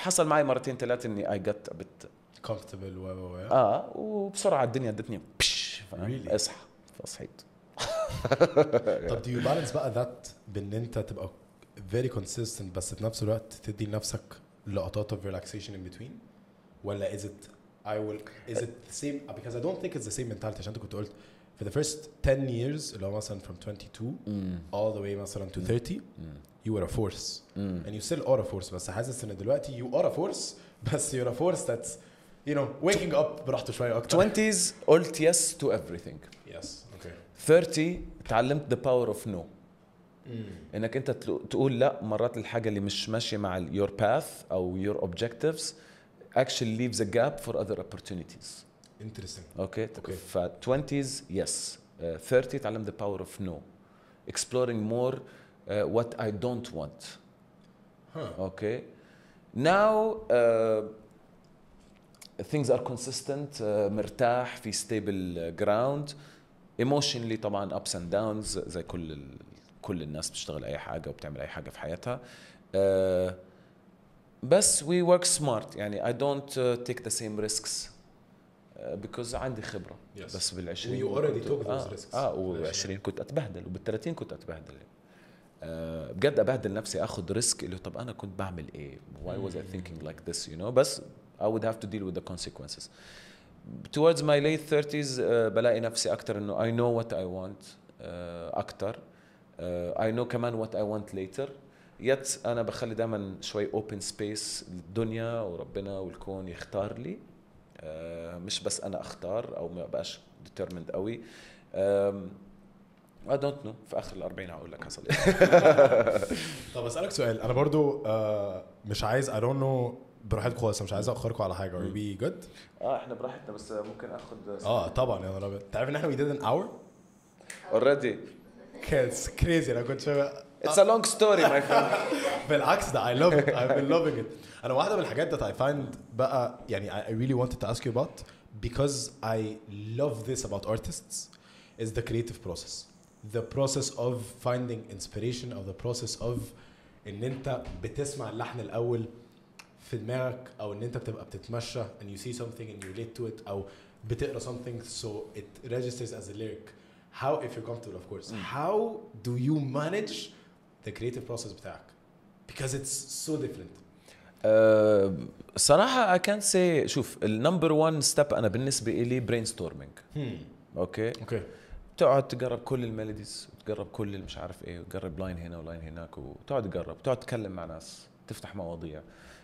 حصل معي مرتين ثلاثه اني اي جت بت comfortable وبسرعه الدنيا ادتني بش Really? اصحى فصحيت. طب do you balance بقى that بان انت تبقى very consistent بس في نفس الوقت تدي لنفسك لقطات of relaxation in between ولا is it the same because I don't think it's the same mentality عشان انت كنت قلت for the first 10 years اللي هو مثلا from 22 all the way مثلا to 30 you were a force and you still are a force بس حاسس ان دلوقتي you are a force بس you're a force that's you know waking up براحته شويه اكتر. 20s قلت yes to everything. yes okay 30 تعلمت the power of no. انك انت تقول لا مرات الحاجه اللي مش ماشيه مع your path او your objectives actually leaves a gap for other opportunities. interesting اوكي ف 20s yes 30 تعلمت the power of no exploring more what I don't want. okay now things are consistent مرتاح في stable ground emotionally طبعا ups and downs زي كل الناس بتشتغل اي حاجه وبتعمل اي حاجه في حياتها. بس we work smart يعني I don't take the same risks because عندي خبره. yes. بس بالعشرين you already took those risks و20 كنت اتبهدل وبال30 كنت اتبهدل بجد ابهدل نفسي اخذ ريسك اللي طب انا كنت بعمل ايه why was I thinking like this you know بس I would have to deal with the consequences. Towards my late 30s بلاقي نفسي اكتر انه I know what I want اكتر I know كمان what I want later yet انا بخلي دائما شوي open space للدنيا وربنا والكون يختار لي مش بس انا اختار او ما بقاش determined قوي. I don't know في اخر ال40 هقول لك حصل ايه. طب اسالك سؤال انا برضو مش عايز I don't know براحتكم خالص مش عايز اخركم على حاجه are we good احنا براحتنا بس ممكن اخد طبعا يا رب تعرف ان احنا we did an hour already كانت crazy انا كنت شايف it's a long story my friend. بالعكس ده I love it I've been loving it. انا واحده من الحاجات that I find بقى يعني I really wanted to ask you about because I love this about artists is the creative process of finding inspiration or the process of ان انت بتسمع اللحن الاول في دماغك او ان انت بتبقى بتتمشى and you see something and you relate to it او بتقرا something so it registers as a lyric. How if you're comfortable of course how do you manage the creative process بتاعك because it's so different. صراحة I can't say شوف النمبر 1 ستيب أنا بالنسبة إلي brainstorming. أوكي تقعد تجرب كل الميلوديز وتجرب كل اللي مش عارف إيه وتجرب لاين هنا ولاين هناك وتقعد تجرب تقعد تتكلم مع ناس تفتح مواضيع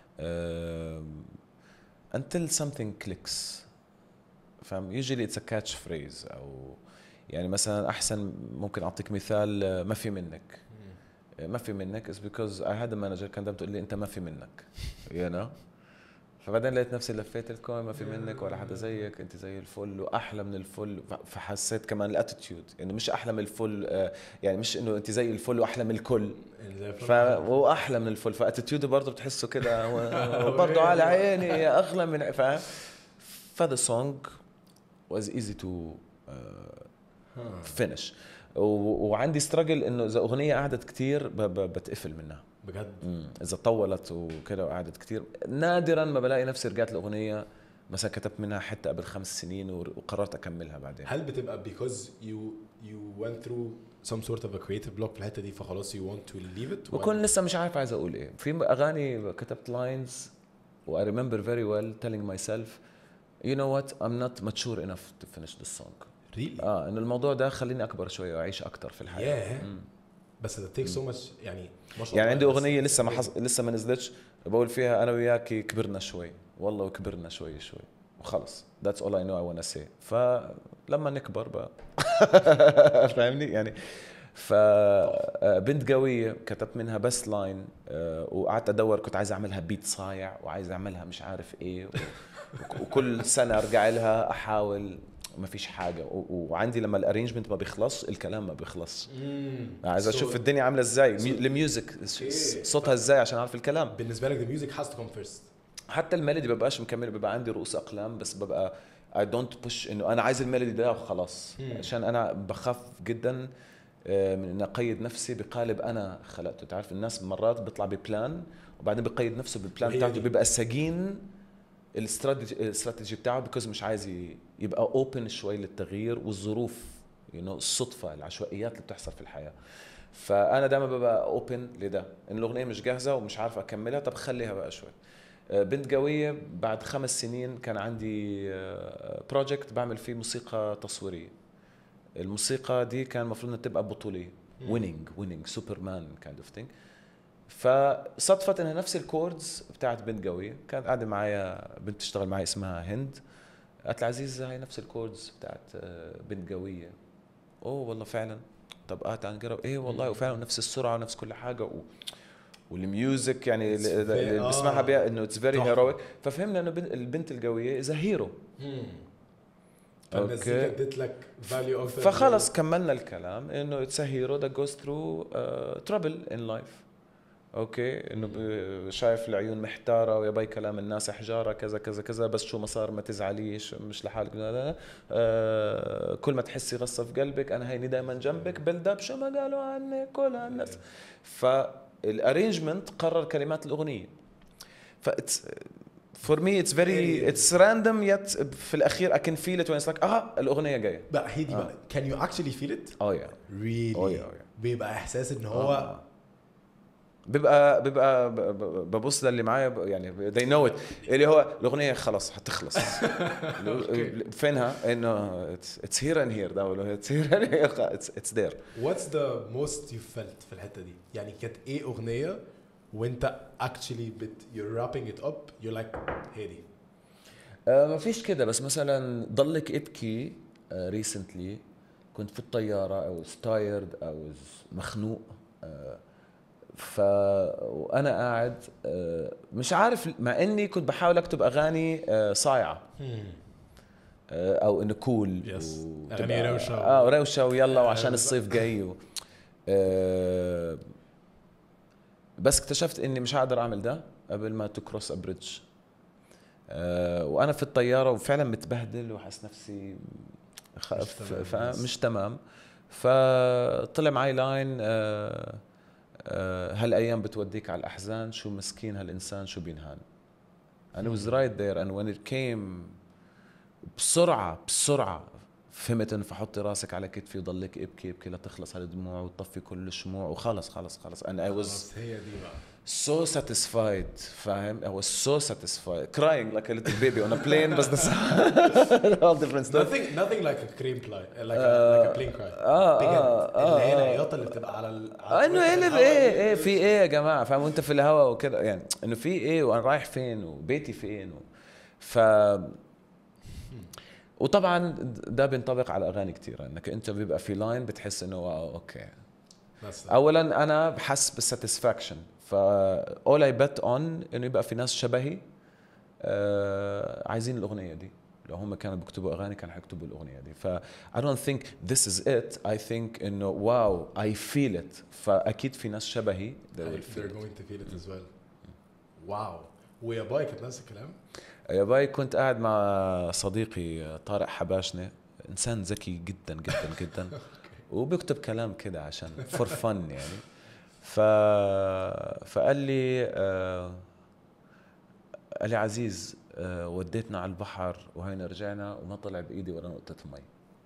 until something clicks فاهم usually it's a catch phrase أو يعني مثلا أحسن ممكن أعطيك مثال ما في منك is because I had a manager كان دايما تقول لي أنت ما في منك you know فبعدين لقيت نفسي لفيت الكون ما في منك ولا حدا زيك أنت زي الفل وأحلى من الفل فحسيت كمان الاتيتيود إنه مش أحلى من الفل يعني مش إنه أنت زي الفل وأحلى من الكل هو أحلى من الفل فاتيتيود برضه بتحسه كده وبرضه على عيني أغلى من فاهم فذا song was easy to finish وعندي ستراجل انه اذا اغنيه قعدت كتير بتقفل منها بجد اذا طولت وكده وقعدت كتير نادرا ما بلاقي نفسي رجعت الاغنيه مثلا كتبت منها حتى قبل 5 سنين وقررت اكملها بعدين. هل بتبقى because you went through some sort of a creative block في الحته دي فخلاص you want to leave it بكون لسه مش عارف عايز اقول ايه في اغاني كتبت lines و I remember very well telling myself you know what I'm not mature enough to finish this song. really ان الموضوع ده خليني اكبر شويه واعيش اكتر في الحياه. بس it takes so much يعني ما شاء الله يعني عندي اغنيه لسه ما نزلتش بقول فيها انا وياكي كبرنا شوي والله وكبرنا شوي وخلص that's all I know I wanna say فلما نكبر بقى فاهمني يعني فبنت قويه كتبت منها بس لاين وقعدت ادور كنت عايز اعملها بيت صايع وعايز اعملها مش عارف ايه وكل سنه ارجع لها احاول ما فيش حاجه وعندي لما الارينجمنت ما بيخلص الكلام ما بيخلص عايز اشوف الدنيا عامله ازاي الميوزك صوتها ازاي عشان اعرف الكلام. بالنسبه لك الميوزك has to come first حتى الميلودي ببقاش مكمل بيبقى عندي رؤوس اقلام بس ببقى I don't push انه انا عايز الميلودي ده وخلاص عشان انا بخاف جدا من ان اقيد نفسي بقالب انا خلقته. تعرف الناس مرات بيطلع ببلان وبعدين بيقيد نفسه بالبلان وهي بتاعته دي. بيبقى سجين الاستراتيجي بتاعه بيكوز مش عايز يبقى اوبن شوي للتغيير والظروف الصدفه العشوائيات اللي بتحصل في الحياه. فانا دائما ببقى اوبن لده، ان الاغنيه مش جاهزه ومش عارف اكملها، طب خليها بقى شوي. بنت قوية بعد 5 سنين كان عندي بروجكت بعمل فيه موسيقى تصويرية. الموسيقى دي كان المفروض انها تبقى بطولية، ويننج سوبرمان كايند اوف ثينج. فصدفت انها نفس الكوردز بتاعت بنت قوية. كانت قاعدة معايا بنت تشتغل معي اسمها هند، قالت لي عزيز هاي نفس الكوردز بتاعت بنت قوية. اوه والله فعلا، طب تعال نجرب. ايه والله وفعلا نفس السرعة ونفس كل حاجة والميوزك يعني اللي بسمعها بيها انه اتس فيري هيرويك. ففهمنا انه البنت القويه از هيرو. فالمزيكا ادت لك فاليو اكتر. فخلص كملنا الكلام انه اتس هيرو ذات جوز ثرو ترابل ان لايف. اوكي انه شايف العيون محتاره ويا باي كلام الناس حجاره كذا كذا كذا، بس شو ما صار ما تزعليش مش لحالك. لا كل ما تحسي غصه في قلبك انا هيني دائما جنبك، بيلد اب شو ما قالوا عنك كل الناس. فالارينجمنت قرر كلمات الاغنيه. ف for me it's very it's random yet في الاخير I can feel it when it's like الاغنيه جايه بقى هي دي بقى can you actually feel it؟ really بيبقى احساس ان هو بيبقى ببص للي معايا يعني they know it اللي هو الاغنيه خلاص هتخلص. فينها انه it's here and here ده it's here and here it's there. what's the most you felt في الحته دي؟ يعني كانت ايه اغنيه وانت actually you're wrapping it up you're like هي دي؟ ما فيش كده، بس مثلا ضلك ابكي recently كنت في الطياره I was tired I was مخنوق وانا قاعد مش عارف، مع اني كنت بحاول اكتب اغاني صايعه او انه كول اغاني روشه روشه ويلا وعشان الصيف جاي بس اكتشفت اني مش هقدر اعمل ده قبل ما تكروس ابريدج. وانا في الطياره وفعلا متبهدل وحس نفسي مش تمام. فطلع معي لاين هالايام بتوديك على الاحزان، شو مسكين هالانسان شو بينهان. and it was right there and when it came بسرعه فهمت انه فحطي راسك على كتفي وضلك ابكي لا تخلص هالدموع وتطفي كل الشموع وخلص خلص and I was هي دي بقى so satisfied. فاهم I was so satisfied crying like a little baby on a plane بس that's all different stuff. nothing like a cream cry like a plane cry اللي هي العياطه اللي بتبقى على انه ايه في ايه يا جماعه فاهم وانت في الهواء وكده يعني انه في ايه وانا رايح فين وبيتي فين وطبعا ده بينطبق على اغاني كثيره انك انت بيبقى في لاين بتحس انه واو اوكي. اولا انا بحس بالساتسفاكشن all I bet on انه يبقى في ناس شبهي عايزين الاغنيه دي. لو هم كانوا بيكتبوا اغاني كانوا حيكتبوا الاغنيه دي. ف I don't think this is it. I think انه واو I feel it. فاكيد في ناس شبهي they're going to feel it as well. واو. ويا باي كانت نفس الكلام؟ يا باي كنت قاعد مع صديقي طارق حباشنة، انسان ذكي جدا جدا جدا وبيكتب كلام كده عشان فور فن يعني. فقال لي قال لي عزيز وديتنا على البحر وهينا رجعنا وما طلع بايدي ولا نقطه مي.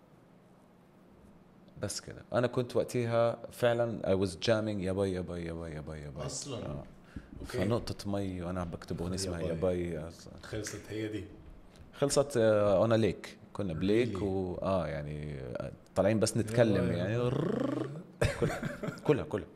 بس كده. انا كنت وقتها فعلا I was jamming يا باي يا باي يا باي يا باي يا باي اصلا فنقطة مي وانا عم بكتب اغنية اسمها يا باي. خلصت هي دي؟ خلصت انا ليك كنا بليك يعني طالعين بس نتكلم يعني كلها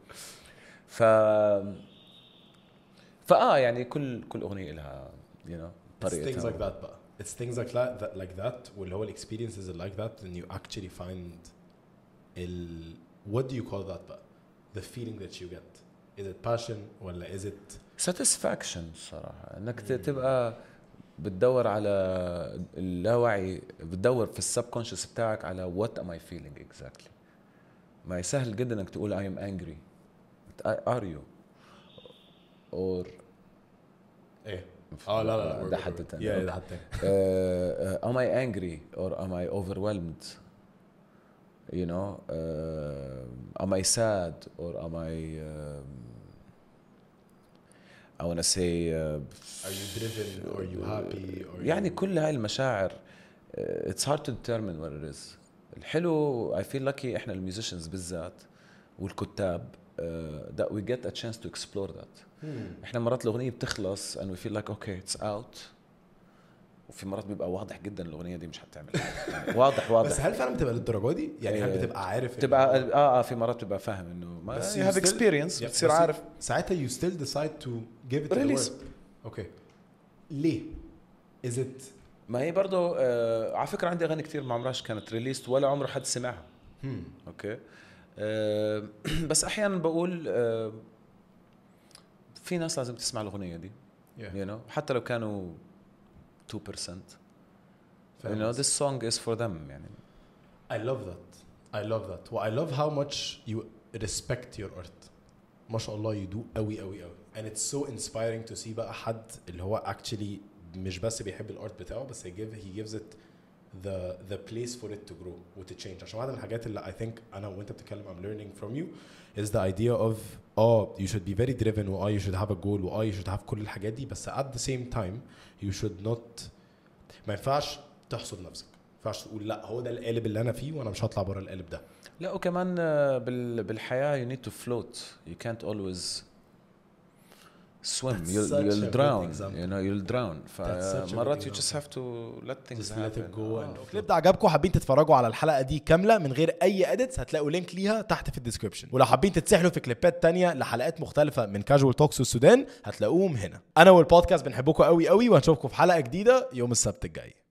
يعني كل اغنية لها طريقتها. It's things like that بقى. It's things like that واللي هو experiences like that and you actually find what do you call that بقى? The feeling that you get. Is it passion ولا is it satisfaction صراحة انك تبقى بتدور على اللاوعي، بتدور في السبكونشس بتاعك على what am I feeling exactly. ما سهل جدا انك تقول I am angry are you or ايه لا ده حد تاني. ده حد تاني. am I angry or am I overwhelmed you know am I sad or am I I wanna say are you driven or you happy or يعني you... كل هاي المشاعر it's hard to determine what it is. الحلو I feel lucky إحنا الميوزيشنز بالذات والكتاب that we get a chance to explore that. إحنا مرات الأغنية بتخلص and we feel like okay it's out, وفي مرات بيبقى واضح جدا الأغنية دي مش هتعمل يعني واضح بس هل فعلا بتبقى للدرجة دي؟ يعني هل بتبقى عارف بتبقى في مرات بتبقى فاهم إنه ما you have experience بتصير عارف ساعتها you still decide to give it release. the word. Okay. ليه؟ is it ما هي برضو على فكرة عندي أغاني كتير ما عمرهاش كانت ريليست ولا عمره حد سمعها. أوكي. بس أحيانا بقول في ناس لازم تسمع الأغنية دي. You know حتى لو كانوا 2%. You know this song is for them يعني. I love that. Well, I love how much you respect your art. ما شاء الله you do قوي. And it's so inspiring to see بقى حد اللي هو actually مش بس بيحب الارت بتاعه بس he gives it the place for it to grow و to change. عشان واحدة من الحاجات اللي I think أنا وأنت بتتكلم I'm learning from you is the idea of you should be very driven و you should have a goal و you should have كل الحاجات دي بس at the same time you should not ما ينفعش تحصد نفسك. ما ينفعش تقول لا هو ده القالب اللي أنا فيه وأنا مش هطلع برا القالب ده. لا وكمان بالحياة you need to float. You can't always swim. You'll drown. You know you'll drown. فمرات you just have to let things happen. الكليب ده عجبكم حابين تتفرجوا على الحلقة دي كاملة من غير أي edits هتلاقوا لينك ليها تحت في الديسكريبشن. ولو حابين تتسحلوا في كليبات تانية لحلقات مختلفة من كاجوال توكس والسودان هتلاقوهم هنا. أنا والبودكاست بنحبكم قوي وهنشوفكم في حلقة جديدة يوم السبت الجاي.